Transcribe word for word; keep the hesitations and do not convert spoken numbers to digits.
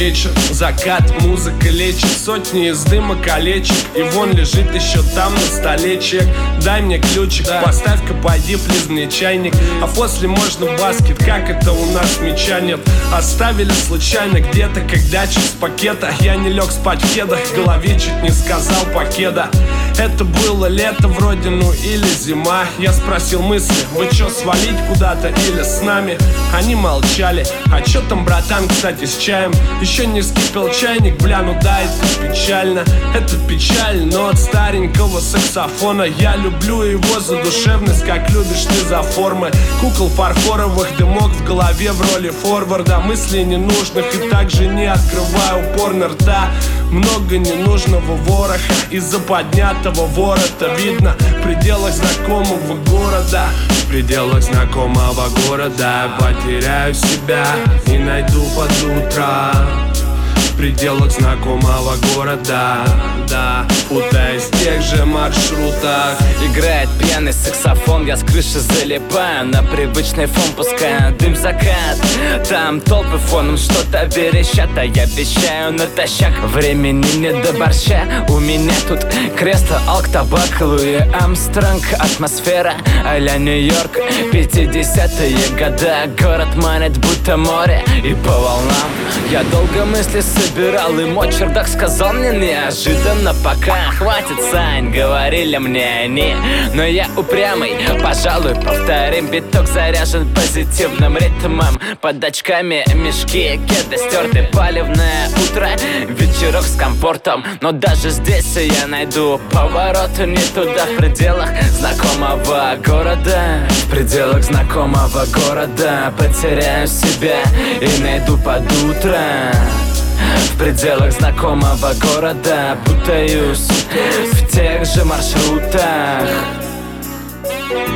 вечер, закат, музыка лечит, сотни из дыма колечек. И вон лежит еще там на столе чек. Дай мне ключик, да. Поставь-ка, пойди, плиз мне чайник. А после можно баскет, как это у нас мяча нет. Оставили случайно где-то, когда через пакета. Я не лег спать в кедах, в голове чуть не сказал покеда. Это было лето вроде, ну или зима. Я спросил мысли, вы чё, свалить куда-то или с нами? Они молчали, а чё там, братан, кстати, с чаем? Еще не вскипел чайник, бля, ну да, это печально. Это печаль, но от старенького саксофона. Я люблю его за душевность, как любишь ты за формы. Кукол фарфоровых, дымок в голове в роли форварда. Мыслей ненужных и также не открываю упорно рта. Много ненужного вороха из-за поднятого ворота. Видно в пределах знакомого города. В пределах знакомого города потеряю себя и найду под утро. В пределах знакомого города, да, путаясь в тех же маршрутах. Играет пьяный саксофон, я с крыши залипаю на привычный фон, пускаю дым закат. Там толпы фоном что-то верещат, а я вещаю натощак. Времени не до борща, у меня тут кресло, алк, табак, Луи Армстронг. Атмосфера а-ля Нью-Йорк, пятидесятые года. Город манит будто море, и по волнам я долго мысли собирал, и мой чердак сказал мне неожиданно: пока хватит, Сань, говорили мне они. Но я упрямый, пожалуй, повторим. Биток заряжен позитивным ритмом. Под очками мешки, кеды стерты, палевное утро, вечерок с комфортом. Но даже здесь я найду поворот не туда. В пределах знакомого города, в пределах знакомого города потеряю себя и найду под утро. В пределах знакомого города путаюсь в тех же маршрутах.